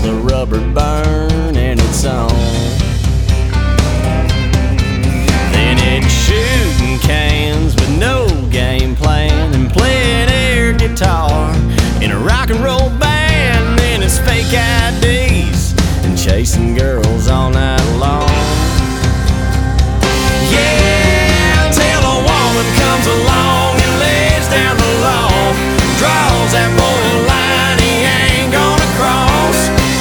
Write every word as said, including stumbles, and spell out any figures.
the rubber burn and it's on. Then it's shooting cans with no game plan and playing air guitar in a rock and roll band. Then it's fake I Ds and chasing girls all night long.